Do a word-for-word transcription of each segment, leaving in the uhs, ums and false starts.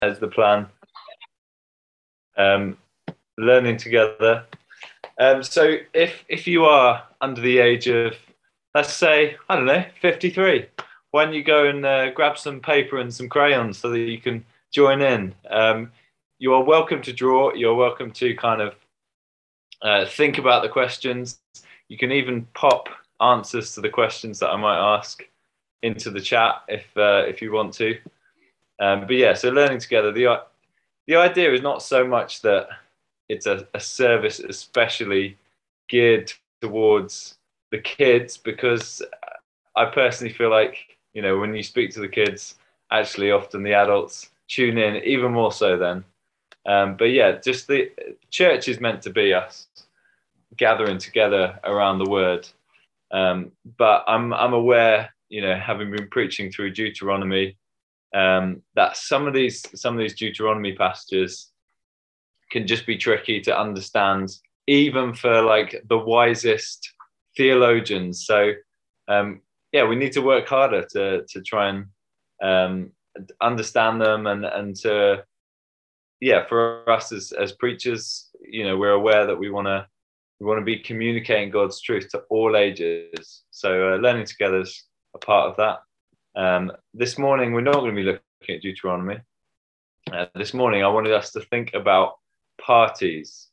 as the plan. Um, learning together. Um, so if if you are under the age of, let's say, I don't know, fifty-three, why don't you go and uh, grab some paper and some crayons so that you can join in? Um, you are welcome to draw. You're welcome to kind of uh, think about the questions. You can even pop answers to the questions that I might ask into the chat if uh, if you want to. Um, but yeah, so learning together. The the idea is not so much that it's a, a service especially geared towards the kids, because I personally feel like, you know, when you speak to the kids, actually often the adults tune in even more so then. Um, but yeah, just the church is meant to be us gathering together around the word. Um, but I'm I'm aware, you know, having been preaching through Deuteronomy, um, that some of these some of these Deuteronomy passages can just be tricky to understand, even for like the wisest theologians. So um, yeah, we need to work harder to to try and um, understand them, and and to yeah, for us as as preachers, you know, we're aware that we want to we want to be communicating God's truth to all ages. So uh, learning together is a part of that. Um, this morning, we're not going to be looking at Deuteronomy. Uh, this morning, I wanted us to think about parties.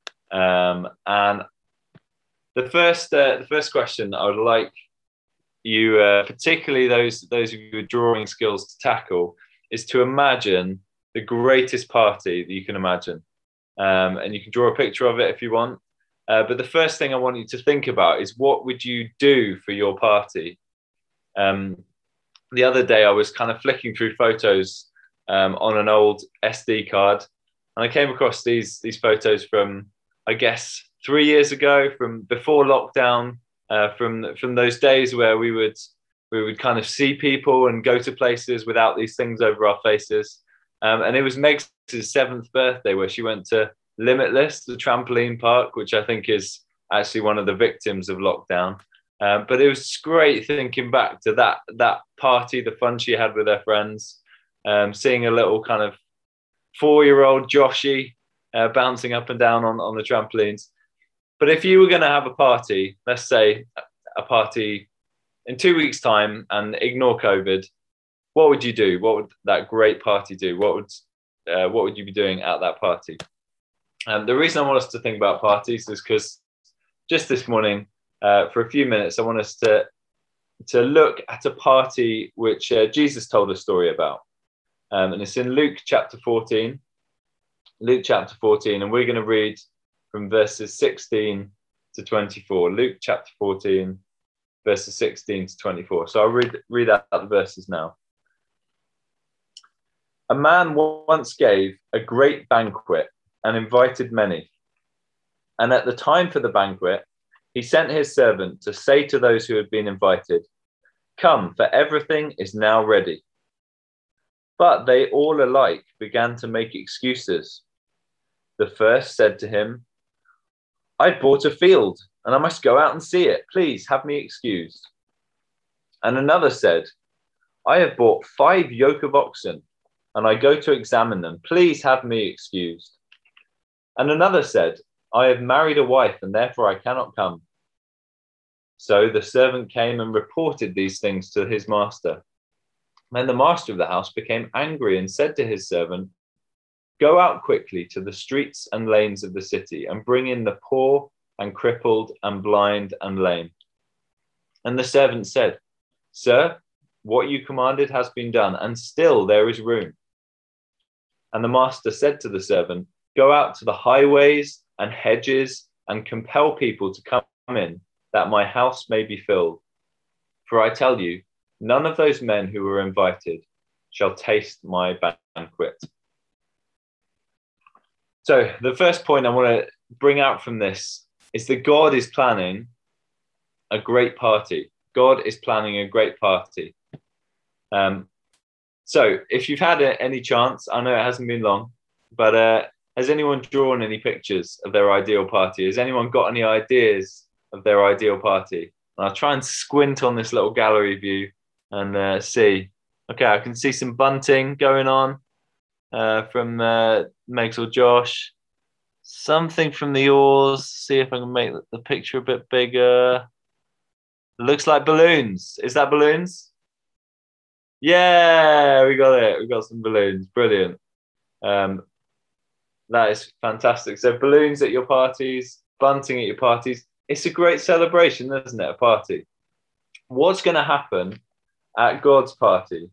Um, and the first, uh, the first question I would like you, uh, particularly those those of you with drawing skills, to tackle is to imagine the greatest party that you can imagine. Um, and you can draw a picture of it if you want. Uh, but the first thing I want you to think about is, what would you do for your party? Um, the other day I was kind of flicking through photos um, on an old S D card, and I came across these these photos from, I guess, three years ago, from before lockdown, uh, from from those days where we would we would kind of see people and go to places without these things over our faces. Um, and it was Meg's seventh birthday, where she went to Limitless, the trampoline park, which I think is actually one of the victims of lockdown. Um, but it was great thinking back to that that party, the fun she had with her friends, um, seeing a little kind of four-year-old Joshy uh, bouncing up and down on, on the trampolines. But if you were going to have a party, let's say a party in two weeks' time, and ignore COVID, what would you do? What would that great party do? What would uh, what would you be doing at that party? And the reason I want us to think about parties is because just this morning, uh, for a few minutes, I want us to to look at a party which uh, Jesus told a story about, um, and it's in Luke chapter fourteen. Luke chapter fourteen, and we're going to read from verses sixteen to twenty-four. Luke chapter fourteen, verses sixteen to twenty-four. So I'll read read out the verses now. A man once gave a great banquet and invited many. And at the time for the banquet, he sent his servant to say to those who had been invited, "Come, for everything is now ready." But they all alike began to make excuses. The first said to him, "I've bought a field and I must go out and see it. Please have me excused." And another said, "I have bought five yoke of oxen and I go to examine them. Please have me excused." And another said, "I have married a wife and therefore I cannot come." So the servant came and reported these things to his master. Then the master of the house became angry and said to his servant, "Go out quickly to the streets and lanes of the city and bring in the poor and crippled and blind and lame." And the servant said, "Sir, what you commanded has been done, and still there is room." And the master said to the servant, "Go out to the highways and hedges and compel people to come in, that my house may be filled. For I tell you, none of those men who were invited shall taste my banquet." So the first point I want to bring out from this is that God is planning a great party. God is planning a great party. Um, so if you've had a, any chance, I know it hasn't been long, but uh, has anyone drawn any pictures of their ideal party? Has anyone got any ideas of their ideal party? And I'll try and squint on this little gallery view and uh, see. Okay, I can see some bunting going on. uh, from uh, Megs or Josh. Something from the oars. See if I can make the picture a bit bigger. Looks like balloons. Is that balloons? Yeah, we got it. We got some balloons. Brilliant. Um, that is fantastic. So balloons at your parties, bunting at your parties. It's a great celebration, isn't it? A party. What's going to happen at God's party?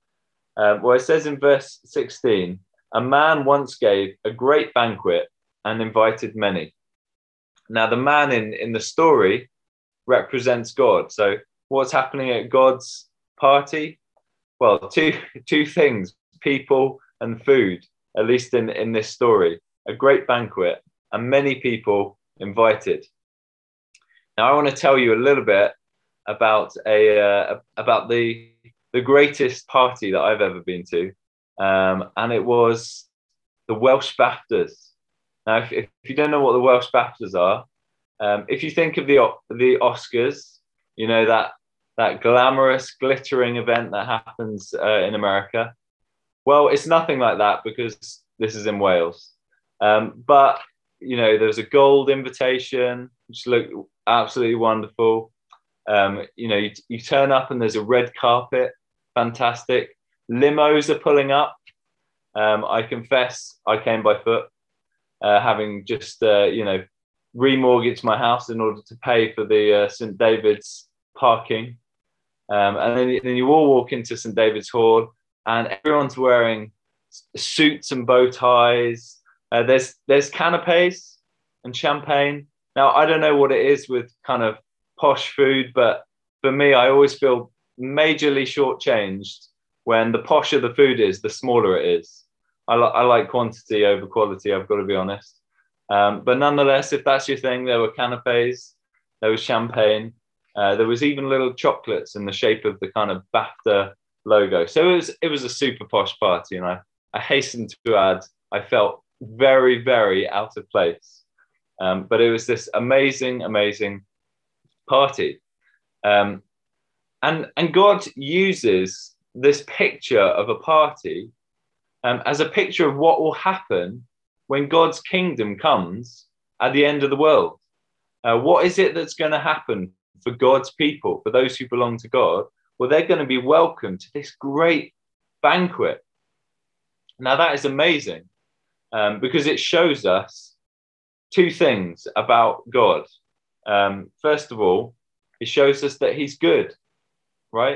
Um, well, it says in verse sixteen, a man once gave a great banquet and invited many. Now, the man in, in the story represents God. So what's happening at God's party? Well, two, two things, people and food, at least in, in this story. A great banquet and many people invited. Now, I want to tell you a little bit about a uh, about the the greatest party that I've ever been to, um, and it was the Welsh BAFTAs. Now, if, if you don't know what the Welsh BAFTAs are, um, if you think of the the Oscars, you know that that glamorous, glittering event that happens uh, in America. Well, it's nothing like that because this is in Wales. Um, but you know, there's a gold invitation, which looked absolutely wonderful. Um, you know, you, you turn up and there's a red carpet, fantastic. Limos are pulling up. Um, I confess, I came by foot, uh, having just uh, you know remortgaged my house in order to pay for the uh, Saint David's parking. Um, and then, then you all walk into Saint David's Hall, and everyone's wearing suits and bow ties. Uh, there's there's canapes and champagne. Now, I don't know what it is with kind of posh food, but for me, I always feel majorly shortchanged when the posher the food is, the smaller it is. I, li- I like quantity over quality, I've got to be honest. Um, but nonetheless, if that's your thing, there were canapes, there was champagne, uh, there was even little chocolates in the shape of the kind of BAFTA logo. So it was it was a super posh party, and I, I hasten to add, I felt very, very out of place. Um, but it was this amazing, amazing party. Um, and, and God uses this picture of a party um, as a picture of what will happen when God's kingdom comes at the end of the world. Uh, what is it that's going to happen for God's people, for those who belong to God? Well, they're going to be welcomed to this great banquet. Now, that is amazing um, because it shows us two things about God. Um, first of all, it shows us that he's good, right?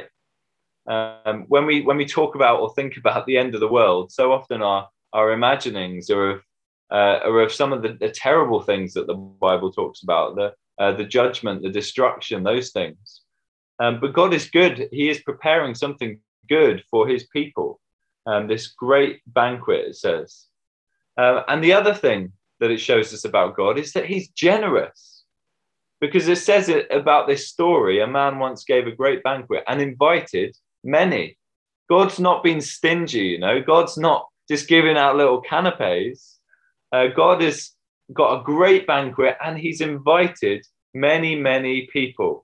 Um, when we when we talk about or think about the end of the world, so often our, our imaginings are of, uh, are of some of the, the terrible things that the Bible talks about, the, uh, the judgment, the destruction, those things. Um, but God is good. He is preparing something good for his people. Um, this great banquet, it says. Uh, and the other thing that it shows us about God is that he's generous. Because it says it about this story, a man once gave a great banquet and invited many. God's not been stingy, you know. God's not just giving out little canapes. Uh, God has got a great banquet and he's invited many, many people.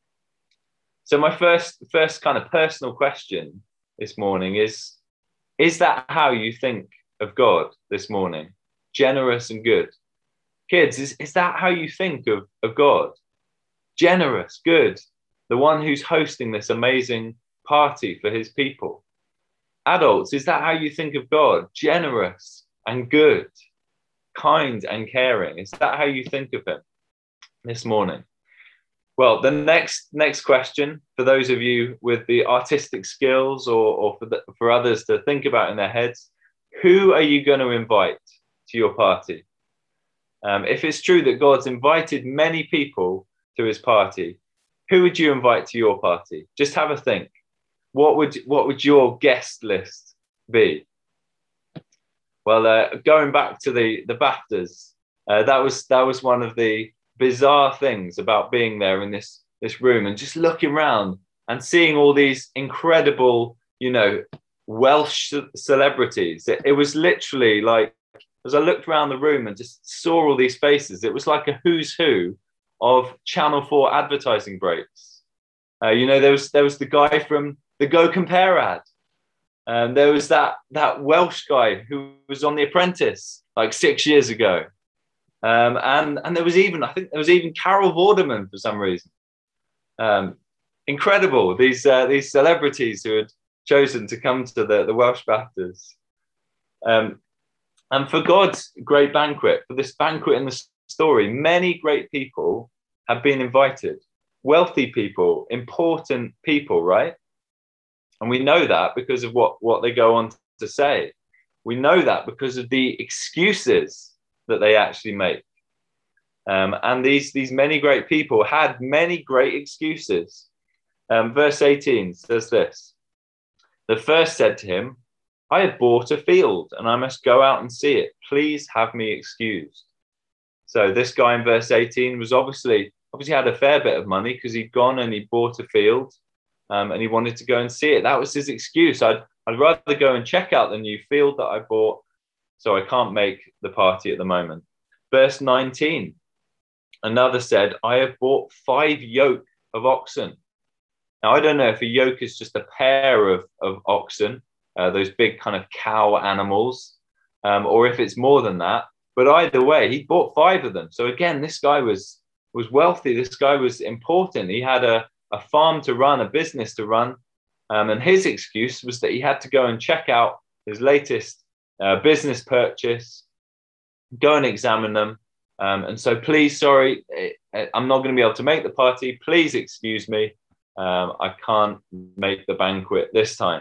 So my first, first kind of personal question this morning is, is that how you think of God this morning? Generous and good. Kids, is, is that how you think of, of God? Generous, good, the one who's hosting this amazing party for his people. Adults, is that how you think of God? Generous and good, kind and caring. Is that how you think of him this morning? Well, the next next question for those of you with the artistic skills or, or for, the, for others to think about in their heads, who are you going to invite to your party? Um, if it's true that God's invited many people to his party, who would you invite to your party? Just have a think. What would what would your guest list be? Well, uh, going back to the the BAFTAs, uh, that was that was one of the bizarre things about being there in this this room and just looking around and seeing all these incredible, you know, Welsh celebrities. It, it was literally like, as I looked around the room and just saw all these faces, it was like a who's who of Channel four advertising breaks. Uh, you know, there was there was the guy from the Go Compare ad. Um, there was that that Welsh guy who was on The Apprentice like six years ago. Um, and, and there was even, I think there was even Carol Vorderman for some reason. Um, incredible, these uh, these celebrities who had chosen to come to the, the Welsh BAFTAs. Um, and for God's great banquet, for this banquet in the story, many great people have been invited. Wealthy people, important people, right? And we know that because of what, what they go on to say. We know that because of the excuses that they actually make. Um, and these, these many great people had many great excuses. Um, verse eighteen says this: the first said to him, I have bought a field and I must go out and see it. Please have me excused. So this guy in verse eighteen was obviously, obviously had a fair bit of money because he'd gone and he bought a field um, and he wanted to go and see it. That was his excuse. I'd, I'd rather go and check out the new field that I bought, so I can't make the party at the moment. Verse nineteen, another said, I have bought five yoke of oxen. Now, I don't know if a yoke is just a pair of, of oxen, uh, those big kind of cow animals, um, or if it's more than that. But either way, he bought five of them. So again, this guy was, was wealthy. This guy was important. He had a, a farm to run, a business to run. Um, and his excuse was that he had to go and check out his latest uh, business purchase, go and examine them. Um, and so please, sorry, I'm not going to be able to make the party. Please excuse me. Um, I can't make the banquet this time.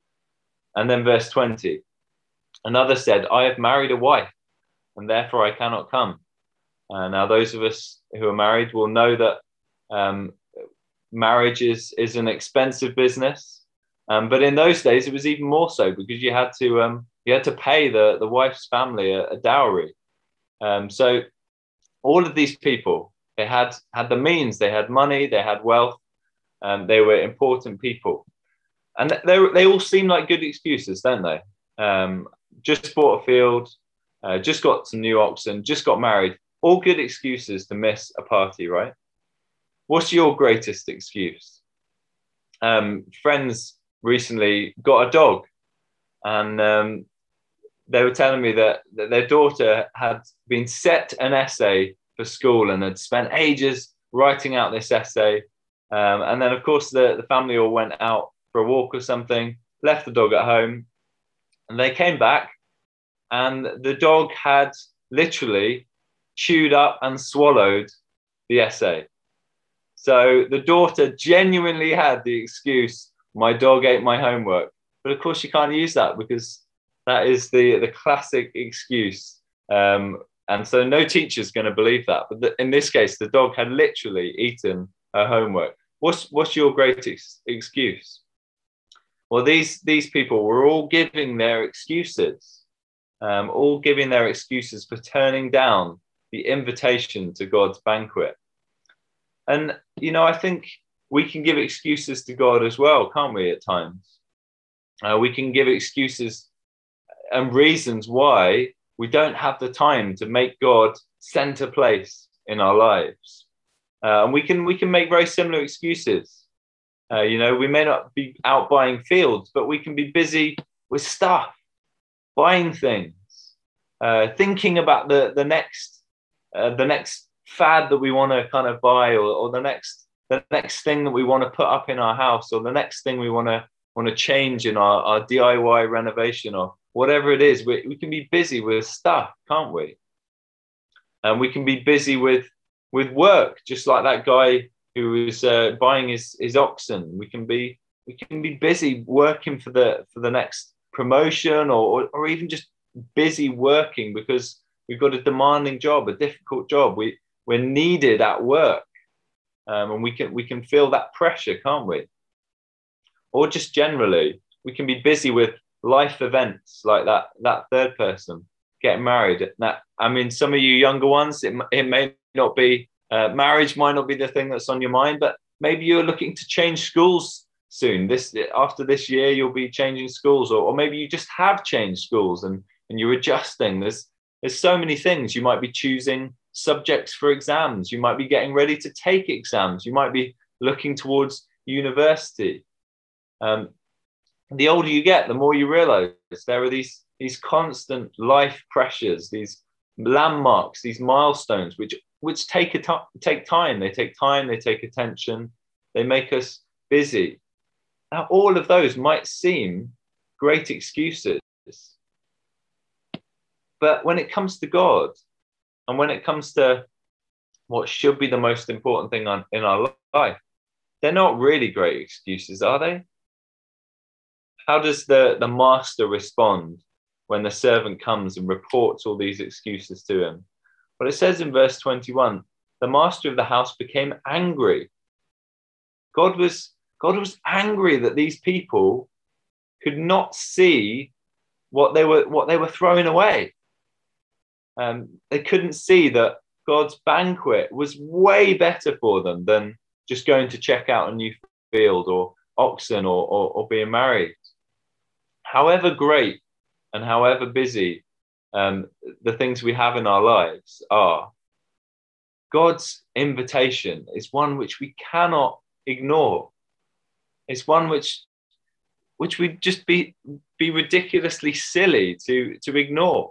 And then verse twenty, another said, I have married a wife and therefore I cannot come. Uh, now, those of us who are married will know that um, marriage is, is an expensive business. Um, but in those days, it was even more so because you had to um, you had to pay the, the wife's family a, a dowry. Um, so all of these people, they had, had the means, they had money, they had wealth. Um, they were important people. And they, they all seem like good excuses, don't they? Um, just bought a field, uh, just got some new oxen, just got married. All good excuses to miss a party, right? What's your greatest excuse? Um, friends recently got a dog, and um, they were telling me that, that their daughter had been set an essay for school and had spent ages writing out this essay. Um, and then, of course, the, the family all went out for a walk or something, left the dog at home, and they came back, and the dog had literally chewed up and swallowed the essay. So the daughter genuinely had the excuse, my dog ate my homework. But of course, you can't use that because that is the, the classic excuse. Um, and so no teacher's going to believe that. But the, in this case, the dog had literally eaten her homework. What's, what's your greatest excuse? Well, these, these people were all giving their excuses, um, all giving their excuses for turning down the invitation to God's banquet. And, you know, I think we can give excuses to God as well, can't we, at times? Uh, we can give excuses and reasons why we don't have the time to make God center place in our lives. Uh, and we can we can make very similar excuses. Uh, you know, we may not be out buying fields, but we can be busy with stuff, buying things, uh, thinking about the the next uh, the next fad that we want to kind of buy, or, or the next the next thing that we want to put up in our house, or the next thing we want to want to change in our, our D I Y renovation, or whatever it is. We, we can be busy with stuff, can't we? And we can be busy with with work, just like that guy who was uh, buying his, his oxen. We can be we can be busy working for the for the next promotion, or or even just busy working because we've got a demanding job, a difficult job. We we're needed at work, um, and we can we can feel that pressure, can't we? Or just generally, we can be busy with life events like that that third person getting married. That, I mean, some of you younger ones, it, it may not be, uh, marriage might not be the thing that's on your mind, but maybe you're looking to change schools soon. This after this year, you'll be changing schools, or, or maybe you just have changed schools and, and you're adjusting. There's, there's so many things. You might be choosing subjects for exams. You might be getting ready to take exams. You might be looking towards university. Um, the older you get, the more you realize there are these, these constant life pressures, these landmarks, these milestones, which, which take, a t- take time. They take time, they take attention, they make us busy. Now, all of those might seem great excuses. But when it comes to God, and when it comes to what should be the most important thing on, in our life, they're not really great excuses, are they? How does the, the master respond when the servant comes and reports all these excuses to him? Well, it says in verse twenty-one, the master of the house became angry. God was, God was angry that these people could not see what they were, what they were throwing away. Um, they couldn't see that God's banquet was way better for them than just going to check out a new field or oxen or, or, or being married. However great and however busy um, the things we have in our lives are, God's invitation is one which we cannot ignore. It's one which which would just be, be ridiculously silly to, to ignore.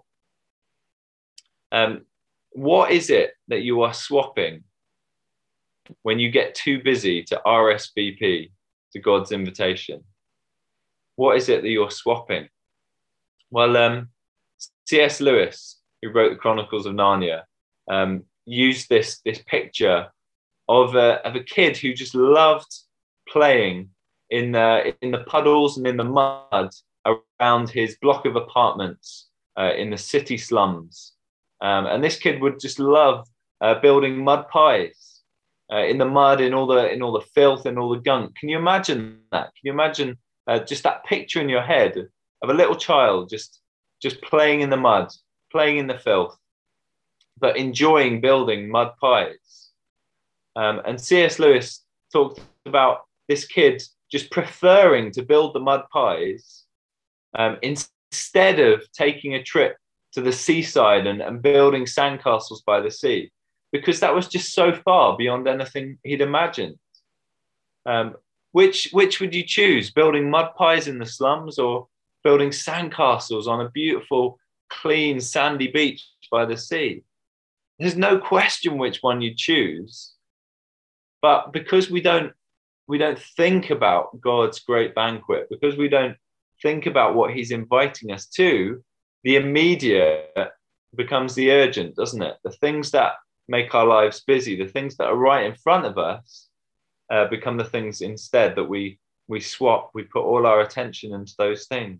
Um, what is it that you are swapping when you get too busy to R S V P to God's invitation? What is it that you're swapping? Well, um, C S Lewis, who wrote the Chronicles of Narnia, um, used this, this picture of a, of a kid who just loved playing in the, in the puddles and in the mud around his block of apartments uh, in the city slums. Um, and this kid would just love uh, building mud pies uh, in the mud, in all the in all the filth and all the gunk. Can you imagine that? Can you imagine uh, just that picture in your head of a little child just just playing in the mud, playing in the filth, but enjoying building mud pies? Um, and C S Lewis talked about this kid just preferring to build the mud pies um, instead of taking a trip to the seaside and, and building sandcastles by the sea, because that was just so far beyond anything he'd imagined. Um, which, which would you choose, building mud pies in the slums or building sandcastles on a beautiful, clean, sandy beach by the sea? There's no question which one you choose. But because we don't, we don't think about God's great banquet, because we don't think about what he's inviting us to, the immediate becomes the urgent, doesn't it? The things that make our lives busy, the things that are right in front of us, uh, become the things instead that we we swap. We put all our attention into those things.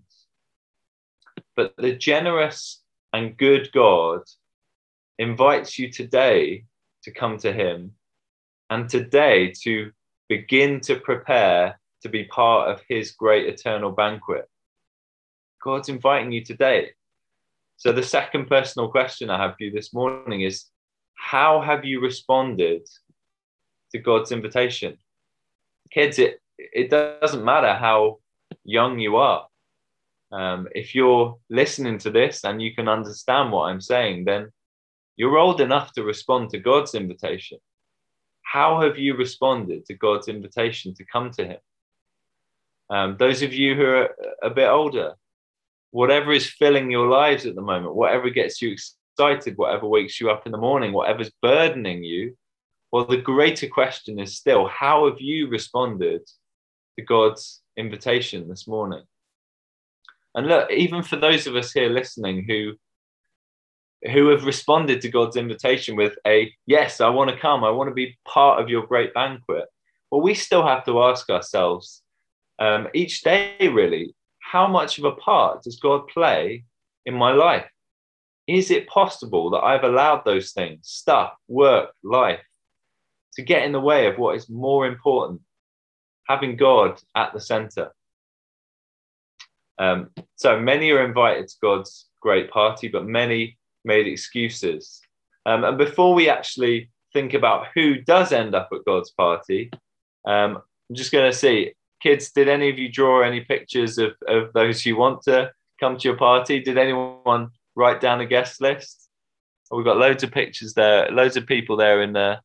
But the generous and good God invites you today to come to him, and today to begin to prepare to be part of his great eternal banquet. God's inviting you today. So the second personal question I have for you this morning is, how have you responded to God's invitation? Kids, it, it doesn't matter how young you are. Um, if you're listening to this and you can understand what I'm saying, then you're old enough to respond to God's invitation. How have you responded to God's invitation to come to him? Um, those of you who are a bit older, whatever is filling your lives at the moment, whatever gets you excited, whatever wakes you up in the morning, whatever's burdening you, well, the greater question is still, how have you responded to God's invitation this morning? And look, even for those of us here listening who, who have responded to God's invitation with a, yes, I want to come, I want to be part of your great banquet, well, we still have to ask ourselves um, each day, really, how much of a part does God play in my life? Is it possible that I've allowed those things, stuff, work, life, to get in the way of what is more important, having God at the center? Um, so many are invited to God's great party, but many made excuses. Um, and before we actually think about who does end up at God's party, um, I'm just going to see, kids, did any of you draw any pictures of, of those who want to come to your party? Did anyone write down a guest list? Oh, we've got loads of pictures there, loads of people there in uh,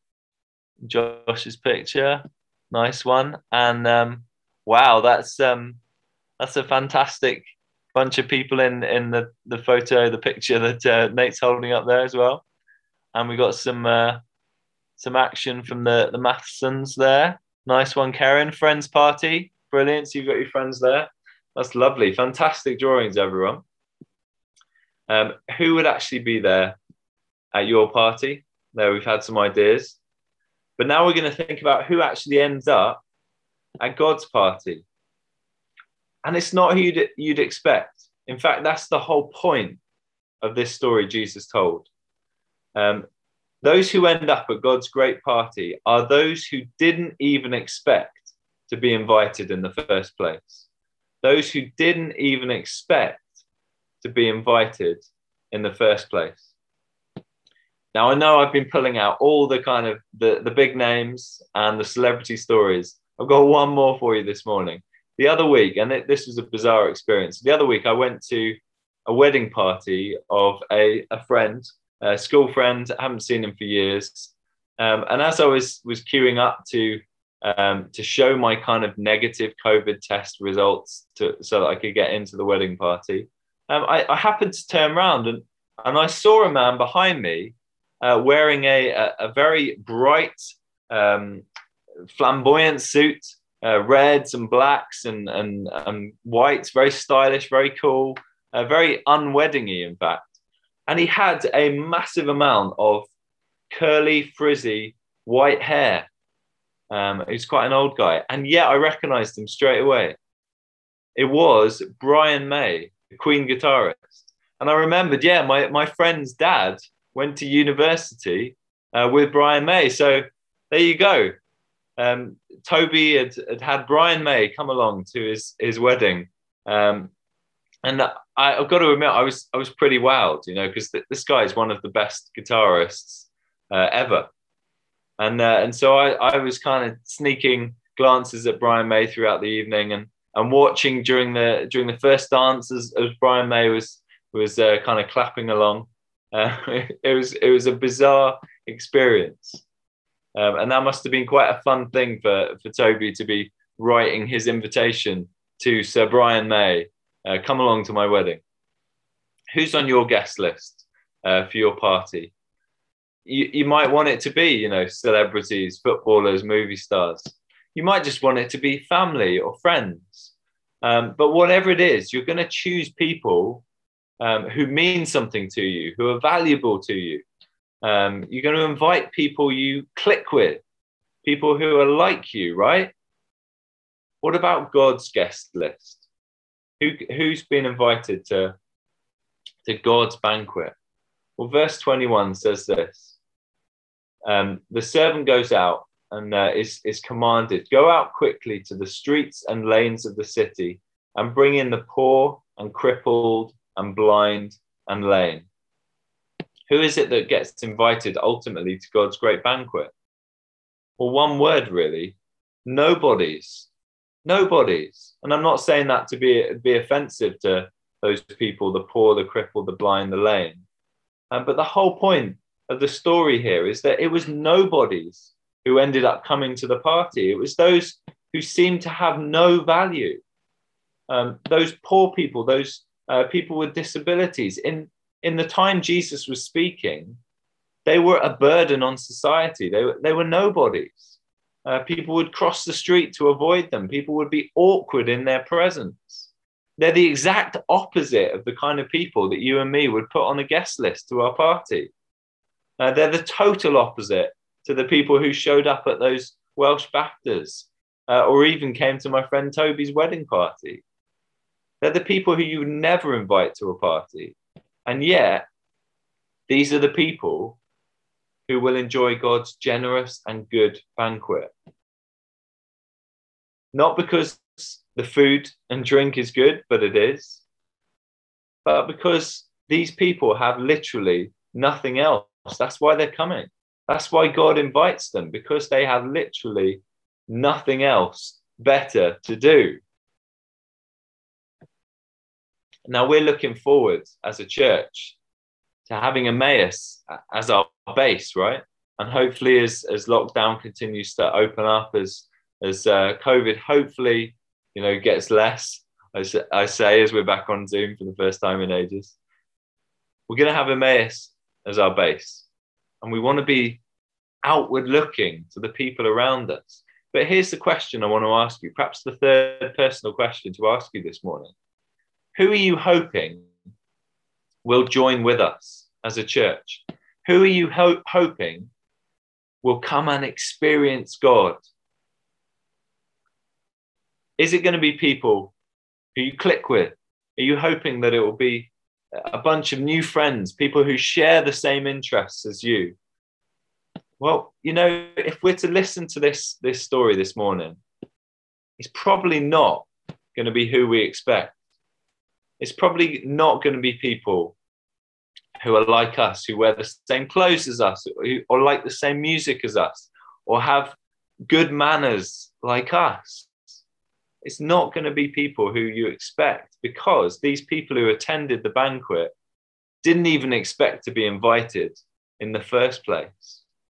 Josh's picture. Nice one. And um, wow, that's um, That's a fantastic bunch of people in in the the photo, the picture that uh, Nate's holding up there as well. And we got some uh, some action from the the Mathesons there. Nice one, Karen. Friends party, brilliant. So you've got your friends there. That's lovely. Fantastic drawings, everyone. Um, who would actually be there at your party? There, we've had some ideas. But now we're going to think about who actually ends up at God's party. And it's not who you'd, you'd expect. In fact, that's the whole point of this story Jesus told. Um, those who end up at God's great party are those who didn't even expect to be invited in the first place. Those who didn't even expect to be invited in the first place. Now, I know I've been pulling out all the kind of the, the big names and the celebrity stories. I've got one more for you this morning. The other week, and it, this was a bizarre experience. The other week, I went to a wedding party of a, a friend, a school friend. I haven't seen him for years. Um, and as I was was queuing up to um, to show my kind of negative COVID test results to, so that I could get into the wedding party, um, I, I happened to turn around and, and I saw a man behind me uh, wearing a, a, a very bright, um, flamboyant suit, uh, reds and blacks and, and, and whites, very stylish, very cool, uh, very unweddingy, in fact. And he had a massive amount of curly, frizzy, white hair. Um, he was quite an old guy. And yet I recognized him straight away. It was Brian May, the Queen guitarist. And I remembered, yeah, my, my friend's dad went to university uh, with Brian May. So there you go. Um, Toby had, had had Brian May come along to his, his wedding. Um, and I, I've got to admit, I was I was pretty wowed, you know, because th- this guy is one of the best guitarists uh, ever. And uh, and so I, I was kind of sneaking glances at Brian May throughout the evening and and watching during the during the first dance as, as Brian May was was uh, kind of clapping along. Uh, it was it was a bizarre experience, um, and that must have been quite a fun thing for for Toby to be writing his invitation to Sir Brian May. Uh, come along to my wedding. Who's on your guest list uh, for your party? You, you might want it to be, you know, celebrities, footballers, movie stars. You might just want it to be family or friends. Um, but whatever it is, you're going to choose people um, who mean something to you, who are valuable to you. Um, you're going to invite people you click with, people who are like you, right? What about God's guest list? Who, who's been invited to, to God's banquet? Well, verse twenty-one says this. Um, the servant goes out and uh, is, is commanded, go out quickly to the streets and lanes of the city and bring in the poor and crippled and blind and lame. Who is it that gets invited ultimately to God's great banquet? Well, one word really, nobody's. Nobody's. And I'm not saying that to be, be offensive to those people, the poor, the crippled, the blind, the lame. Um, but the whole point of the story here is that it was nobodies who ended up coming to the party. It was those who seemed to have no value. Um, those poor people, those uh, people with disabilities. In, in the time Jesus was speaking, they were a burden on society. They were, they were nobodies. Uh, people would cross the street to avoid them. People would be awkward in their presence. They're the exact opposite of the kind of people that you and me would put on a guest list to our party. Uh, they're the total opposite to the people who showed up at those Welsh BAFTAs uh, or even came to my friend Toby's wedding party. They're the people who you would never invite to a party. And yet, these are the people who will enjoy God's generous and good banquet. Not because the food and drink is good, but it is, but because these people have literally nothing else. That's why they're coming. That's why God invites them, because they have literally nothing else better to do. Now we're looking forward as a church to having Emmaus as our base, right? And hopefully as, as lockdown continues to open up, as, as uh, COVID hopefully, you know, gets less, I say, I say as we're back on Zoom for the first time in ages. We're going to have Emmaus as our base, and we want to be outward looking to the people around us. But here's the question I want to ask you, perhaps the third personal question to ask you this morning. Who are you hoping will join with us as a church? Who are you ho- hoping will come and experience God? Is it going to be people who you click with? Are you hoping that it will be a bunch of new friends, people who share the same interests as you? Well, you know, if we're to listen to this, this story this morning, it's probably not going to be who we expect. It's probably not going to be people who are like us, who wear the same clothes as us, or like the same music as us, or have good manners like us. It's not going to be people who you expect, because these people who attended the banquet didn't even expect to be invited in the first place.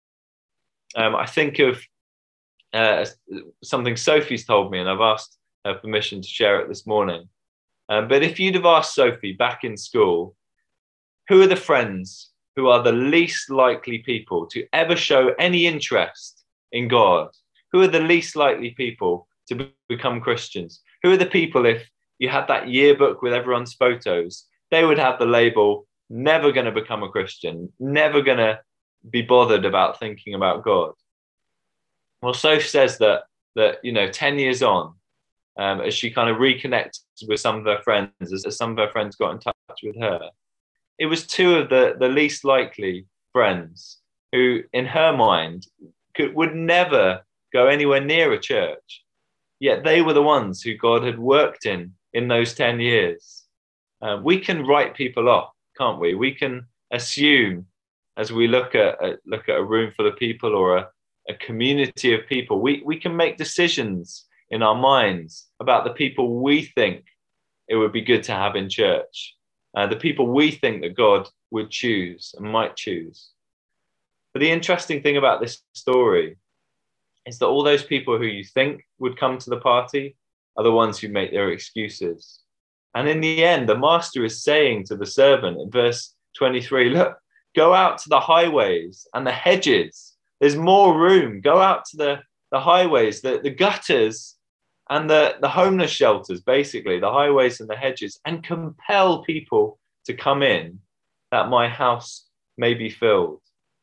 Um, I think of uh, something Sophie's told me, and I've asked her permission to share it this morning. Um, but if you'd have asked Sophie back in school, who are the friends who are the least likely people to ever show any interest in God? Who are the least likely people to be- become Christians? Who are the people, if you had that yearbook with everyone's photos, they would have the label, never going to become a Christian, never going to be bothered about thinking about God? Well, Soph says that, that you know, ten years on, um, as she kind of reconnects with some of her friends, as, as some of her friends got in touch with her, it was two of the, the least likely friends who, in her mind, could, would never go anywhere near a church. Yet they were the ones who God had worked in in those ten years. Uh, we can write people off, can't we? We can assume, as we look at, at look at a room full of people or a, a community of people, we, we can make decisions in our minds about the people we think it would be good to have in church, uh, the people we think that God would choose and might choose. But the interesting thing about this story is that all those people who you think would come to the party are the ones who make their excuses. And in the end, the master is saying to the servant in verse twenty-three, look, go out to the highways and the hedges. There's more room. Go out to the, the highways, the, the gutters and the, the homeless shelters, basically, the highways and the hedges, and compel people to come in that my house may be filled.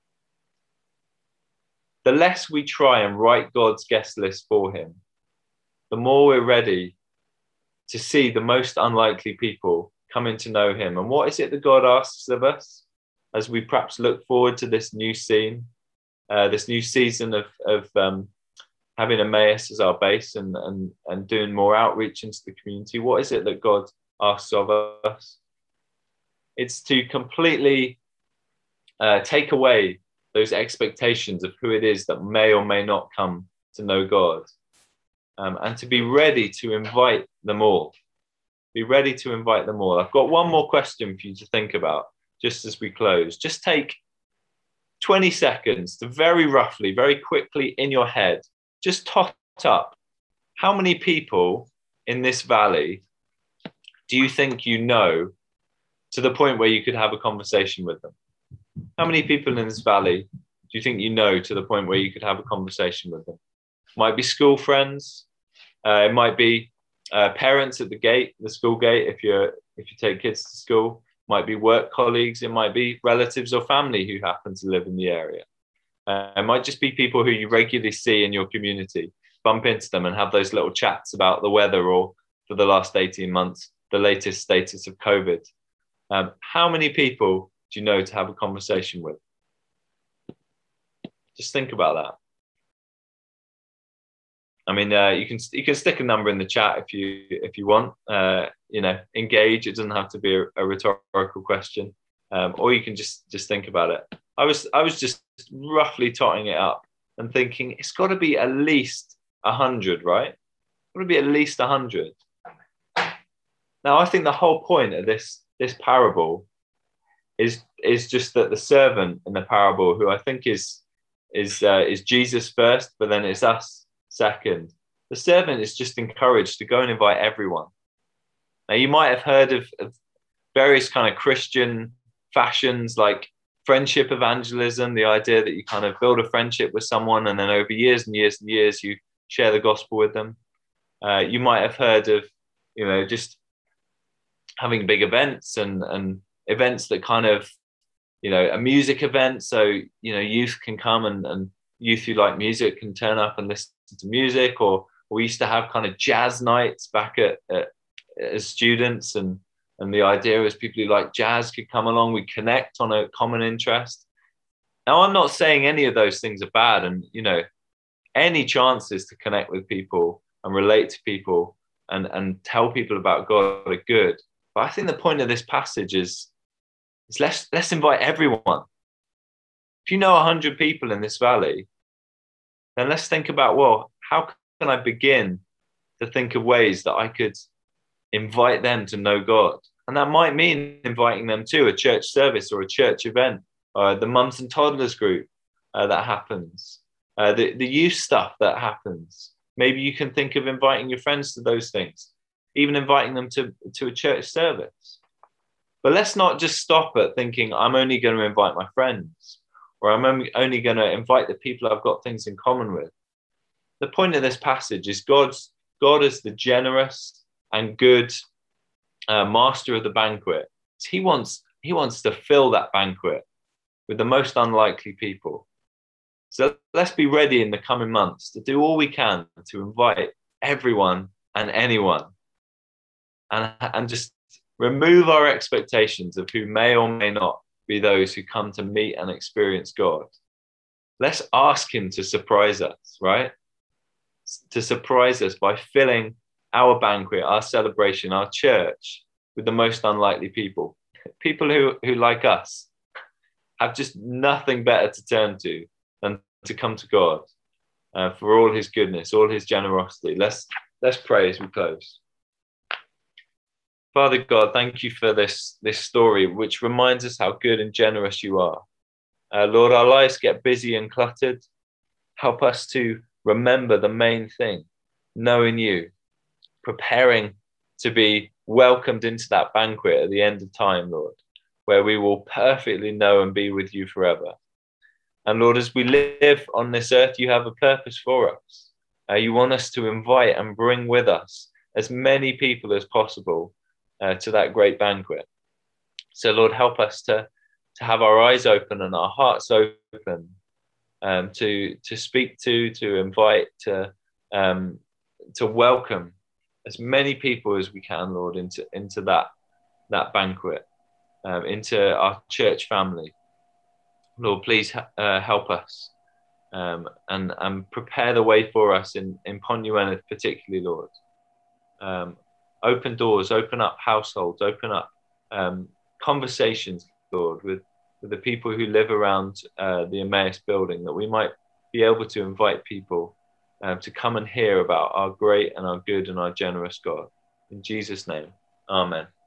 The less we try and write God's guest list for him, the more we're ready to see the most unlikely people coming to know him. And what is it that God asks of us as we perhaps look forward to this new scene, uh, this new season of, of um, having Emmaus as our base and, and, and doing more outreach into the community? What is it that God asks of us? It's to completely uh, take away those expectations of who it is that may or may not come to know God, um, and to be ready to invite them all. Be ready to invite them all. I've got one more question for you to think about just as we close. Just take twenty seconds to very roughly, very quickly in your head, just tot up how many people in this valley do you think you know to the point where you could have a conversation with them? How many people in this valley do you think you know to the point where you could have a conversation with them? Might be school friends. Uh, it might be uh, parents at the gate, the school gate, if you're if you take kids to school. Might be work colleagues. It might be relatives or family who happen to live in the area. Uh, it might just be people who you regularly see in your community. Bump into them and have those little chats about the weather, or for the last eighteen months, the latest status of COVID. Um, how many people do you know to have a conversation with? Just think about that. I mean, uh, you can you can stick a number in the chat if you if you want. Uh, you know, engage. It doesn't have to be a, a rhetorical question, um, or you can just just think about it. I was I was just roughly totting it up and thinking it's got to be at least a hundred, right? It's got to be at least a hundred. Now, I think the whole point of this this parable is is just that the servant in the parable, who I think is is uh, is Jesus first, but then it's us second. The servant is just encouraged to go and invite everyone. Now, you might have heard of, of various kind of Christian fashions like friendship evangelism, the idea that you kind of build a friendship with someone and then over years and years and years you share the gospel with them. Uh, you might have heard of, you know, just having big events and, and events that kind of, you know, a music event. So, you know, youth can come and, and youth who like music can turn up and listen to music. Or we used to have kind of jazz nights back at, at as students, and and the idea is people who like jazz could come along, we connect on a common interest. Now, I'm not saying any of those things are bad, and you know, any chances to connect with people and relate to people and and tell people about God are good. But I think the point of this passage is is let's let's invite everyone. If you know a hundred people in this valley, then let's think about, well, how can I begin to think of ways that I could invite them to know God? And that might mean inviting them to a church service or a church event, or the mums and toddlers group uh, that happens, uh, the, the youth stuff that happens. Maybe you can think of inviting your friends to those things, even inviting them to, to a church service. But let's not just stop at thinking, I'm only going to invite my friends, or I'm only, only going to invite the people I've got things in common with. The point of this passage is God's, God is the generous and good uh, master of the banquet. He wants, he wants to fill that banquet with the most unlikely people. So let's be ready in the coming months to do all we can to invite everyone and anyone, and, and just remove our expectations of who may or may not be those who come to meet and experience God. Let's ask him to surprise us, right? To surprise us by filling our banquet, our celebration, our church with the most unlikely people. People who, who, like us, have just nothing better to turn to than to come to God uh, for all his goodness, all his generosity. Let's, let's pray as we close. Father God, thank you for this, this story, which reminds us how good and generous you are. Uh, Lord, our lives get busy and cluttered. Help us to remember the main thing, knowing you, preparing to be welcomed into that banquet at the end of time, Lord, where we will perfectly know and be with you forever. And Lord, as we live on this earth, you have a purpose for us. Uh, you want us to invite and bring with us as many people as possible uh, to that great banquet. So Lord, help us to, to have our eyes open and our hearts open, um, to, to speak to, to invite, to, um, to welcome as many people as we can, Lord, into, into that, that banquet, um, into our church family. Lord, please uh, help us um, and, and prepare the way for us in, in Pontewenneth particularly, Lord. Um, open doors, open up households, open up um, conversations, Lord, with, with the people who live around uh, the Emmaus building, that we might be able to invite people um, to come and hear about our great and our good and our generous God. In Jesus' name, amen.